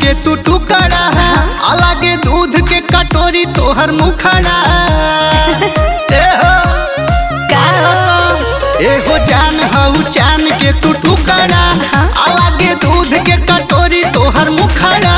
के तू टुकड़ा अलगे दूध के कटोरी तोहर मुखड़ा एहो जान हऊ चान के तू टुकड़ा अलगे दूध के कटोरी तोहर मुखड़ा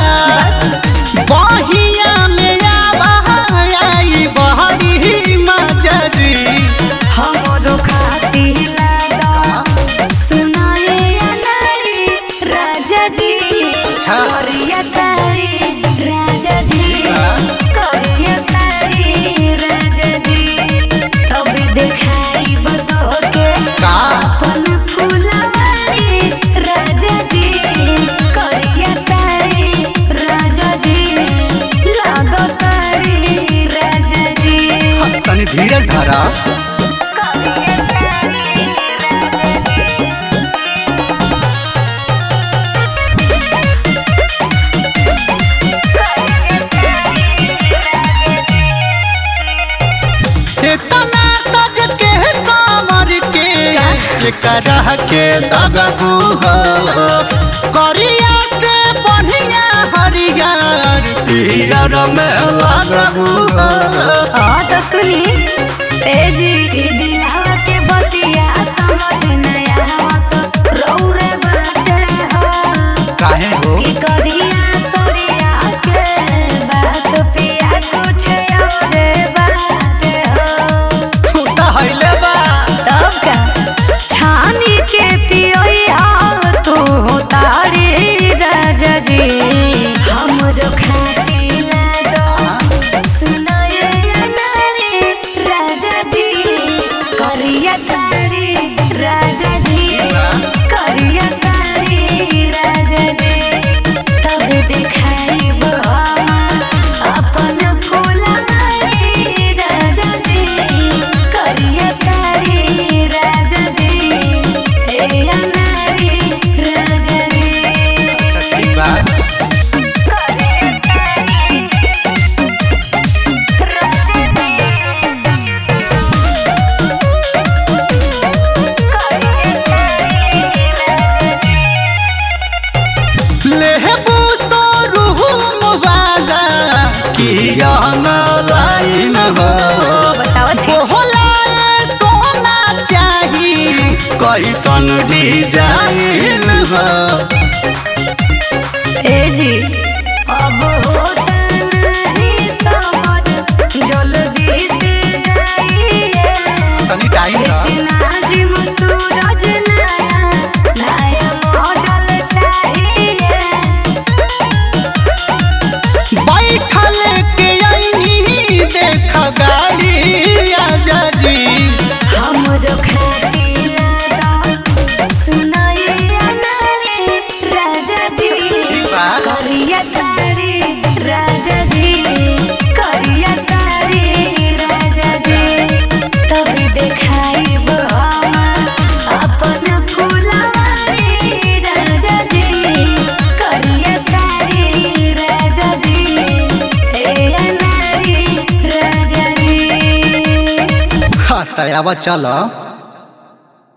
बहिया में आई बहरी मजरी हमरो खातिर सुनाए अनारी राजा जी करिया सारी राजा जी करिया सारी राजा जी तब देखाई बतो के अपन फुलवारी राजा जी करिया सारी राजा जी लागो सारी राजा जी तनी धीरज धारा करह के दबू हो करिया से बढ़िया हरियर पीर में लगबू हाँ तो सुनी तेजी दिलावा के बतिया समझ नया तो रौरे बाटे हो काहे हो कि करिया सरिया के बात पिया कुछ और बाटे हो उता हइले बा तब का छानी के पियोई तू हो तारी राजा जी हमरो खातिला दो सुनाए नारी राजा जी करिया सारी राजा जी करिया सारी राजा जी तब दिखाई अपन फुलवारी राजा जी करिया सारी राजा जी ए अनारी राजा जी अच्छा ठीक बा लेहबू तो रूह मुबाला किया न लाइन हो बतावत है सोना चाही कैसन डिजाइन हो ए जी अब होता नहीं समझ जल्दी से जाइए तनी टाइम कृष्णाद्रि सूरज नया मॉडल चाहिए बैठल के आईनी देख गाड़ी आजा जी हमरो खातिला दो सुनाए अनारी राजा जी करिया सारी राजा जी करिया सारी राजा जी तब देखाई अपन फुलवारी राजा जी करिया सारी राजा जी ए अनारी राजा जी तयावा चल